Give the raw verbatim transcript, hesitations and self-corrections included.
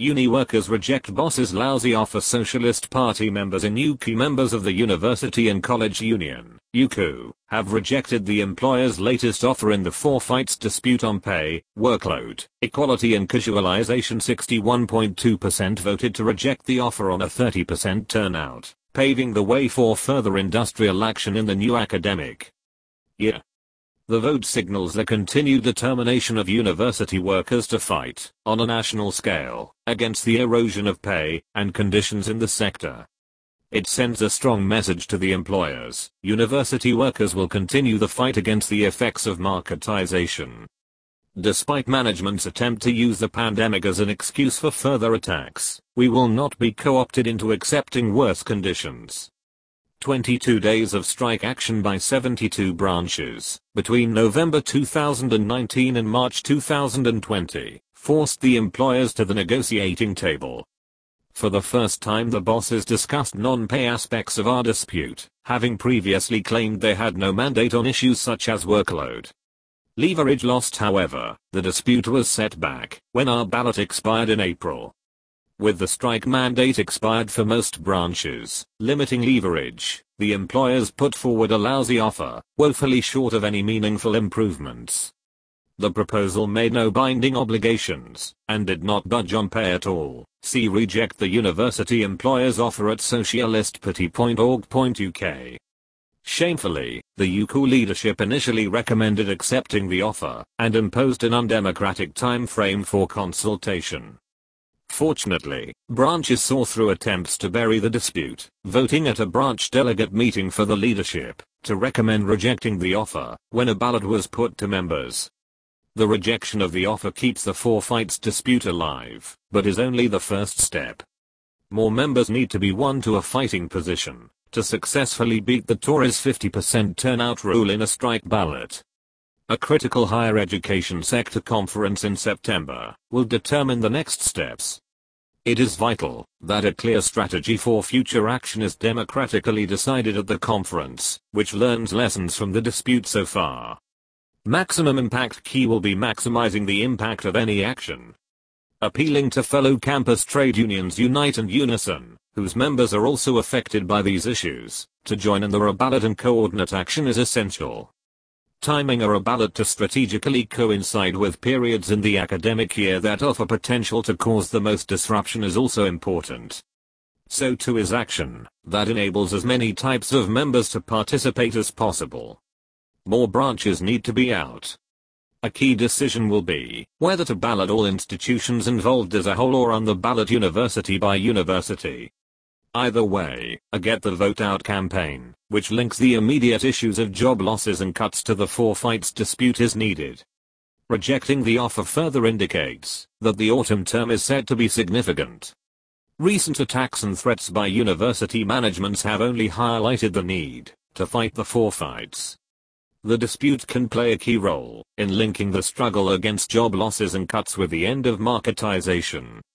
Uni workers reject boss's lousy offer. Socialist Party members and U K members of the University and College Union, U K U, have rejected the employer's latest offer in the four fights dispute on pay, workload, equality and casualization. sixty-one point two percent voted to reject the offer on a thirty percent turnout, paving the way for further industrial action in the new academic year. The vote signals the continued determination of university workers to fight, on a national scale, against the erosion of pay and conditions in the sector. It sends a strong message to the employers. University workers will continue the fight against the effects of marketization. Despite management's attempt to use the pandemic as an excuse for further attacks, we will not be co-opted into accepting worse conditions. twenty-two days of strike action by seventy-two branches, between November two thousand nineteen and March two thousand twenty, forced the employers to the negotiating table. For the first time the bosses discussed non-pay aspects of our dispute, having previously claimed they had no mandate on issues such as workload. Leverage lost. However, the dispute was set back when our ballot expired in April. With the strike mandate expired for most branches, limiting leverage, the employers put forward a lousy offer, woefully short of any meaningful improvements. The proposal made no binding obligations, and did not budge on pay at all. See Reject the University Employers Offer at socialist party dot org dot U K. Shamefully, the U K U leadership initially recommended accepting the offer, and imposed an undemocratic time frame for consultation. Fortunately, branches saw through attempts to bury the dispute, voting at a branch delegate meeting for the leadership to recommend rejecting the offer when a ballot was put to members. The rejection of the offer keeps the four fights dispute alive, but is only the first step. More members need to be won to a fighting position to successfully beat the Tories' fifty percent turnout rule in a strike ballot. A critical higher education sector conference in September will determine the next steps. It is vital that a clear strategy for future action is democratically decided at the conference, which learns lessons from the dispute so far. Maximum impact key will be maximizing the impact of any action. Appealing to fellow campus trade unions Unite and Unison, whose members are also affected by these issues, to join in the ballot and coordinate action is essential. Timing a ballot to strategically coincide with periods in the academic year that offer potential to cause the most disruption is also important. So too is action that enables as many types of members to participate as possible. More branches need to be out. A key decision will be whether to ballot all institutions involved as a whole or on the ballot university by university. Either way, a Get the Vote Out campaign, which links the immediate issues of job losses and cuts to the four fights dispute is needed. Rejecting the offer further indicates that the autumn term is said to be significant. Recent attacks and threats by university managements have only highlighted the need to fight the four fights. The dispute can play a key role in linking the struggle against job losses and cuts with the end of marketization.